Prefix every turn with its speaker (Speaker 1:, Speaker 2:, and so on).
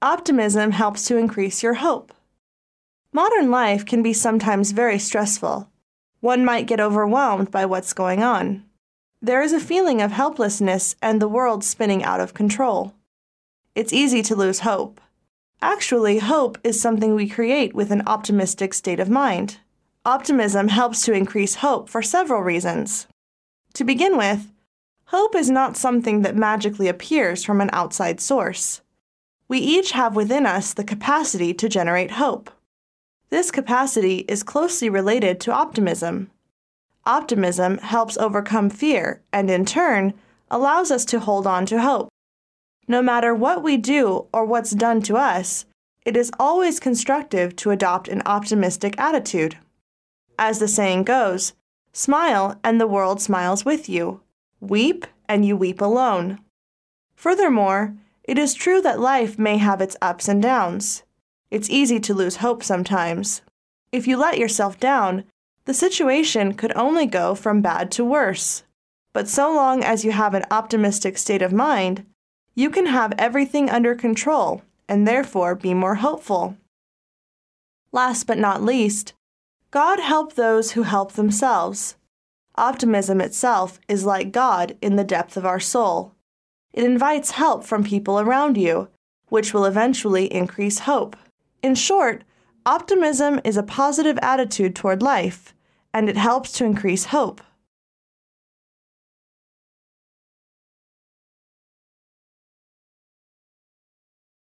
Speaker 1: Optimism helps to increase your hope. Modern life can be sometimes very stressful. One might get overwhelmed by what's going on. There is a feeling of helplessness and the world spinning out of control. It's easy to lose hope. Actually, hope is something we create with an optimistic state of mind. Optimism helps to increase hope for several reasons. To begin with, hope is not something that magically appears from an outside source. We each have within us the capacity to generate hope. This capacity is closely related to optimism. Optimism helps overcome fear and, in turn, allows us to hold on to hope. No matter what we do or what's done to us, it is always constructive to adopt an optimistic attitude. As the saying goes, smile and the world smiles with you. Weep and you weep alone. Furthermore, it is true that life may have its ups and downs. It's easy to lose hope sometimes. If you let yourself down, the situation could only go from bad to worse. But so long as you have an optimistic state of mind, you can have everything under control and therefore be more hopeful. Last but not least, God help those who help themselves. Optimism itself is like God in the depth of our soul. It invites help from people around you, which will eventually increase hope. In short, optimism is a positive attitude toward life, and it helps to increase hope.